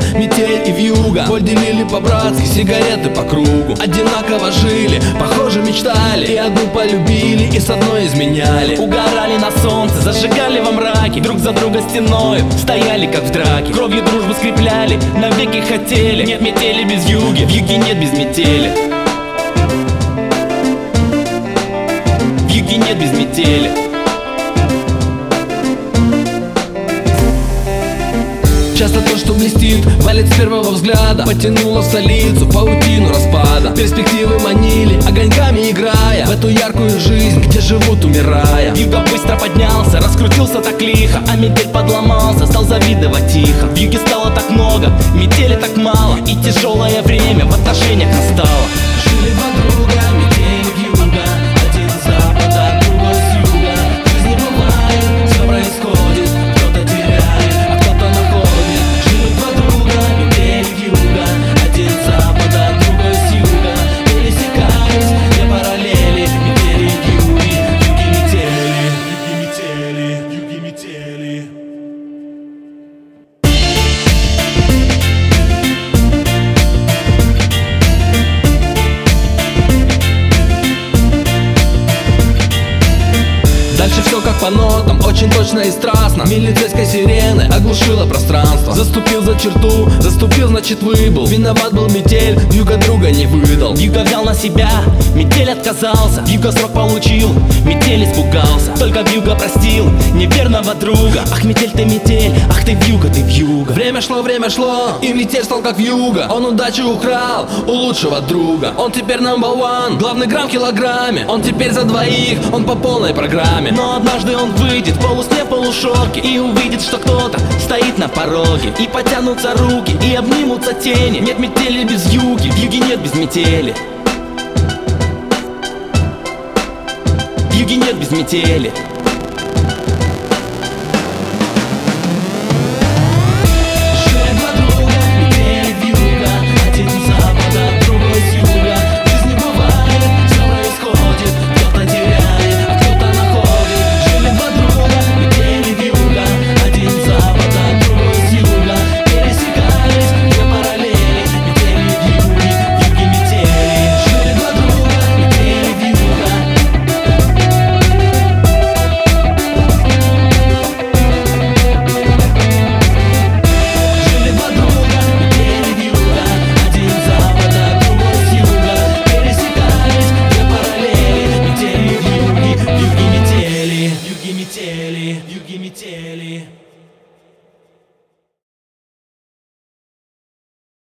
метель и вьюга. Боль делили по-братски, сигареты по кругу. Одинаково жили, похоже мечтали. И одну полюбили, и с одной изменяли. Угорали на солнце, зажигали во мраке. Друг за друга стеною стояли как в драке. Кровью дружбу скрепляли, навеки хотели. Нет метели без вьюги, вьюги нет без метели. Вьюги нет без метели. Часто то, что блестит, валит с первого взгляда. Потянуло в столицу паутину распада. Перспективы манили, огоньками играя в эту яркую жизнь, где живут, умирая. Вьюга быстро поднялся, раскрутился так лихо. А метель подломался, стал завидовать тихо. Вьюги стало так много, метели так мало. И тяжелое время в отношениях настало. Жили два друга, метель и вьюга. Один с запада, другой с юга. В жизни бывает, все происходит. Кто-то теряет, а кто-то находит. Жили два друга, метель и вьюга. Один с запада, другой с юга. Пересекались две параллели. Метели и вьюги, вьюги метели. Вьюги метели, вьюги метели. Дальше все как по нотам, очень точно и страстно. Милицейской сирены оглушило пространство. Заступил за черту, заступил, значит выбыл. Виноват был метель, вьюга друга не выдал. Вьюга взял на себя, метель отказался. Вьюга срок получил, метель испугался. Только вьюга простил неверного друга. Ах, метель, ах ты вьюга, ты вьюга. Время шло, и метель стал как вьюга. Он удачу украл у лучшего друга. Он теперь number one, главный грамм в килограмме. Он теперь за двоих, он по полной программе. Но однажды он выйдет в полусне, в полушоке и увидит, что кто-то стоит на пороге. И потянутся руки, и обнимутся тени. Нет метели без вьюги, вьюги нет без метели. Вьюги нет без метели. Вьюги метели.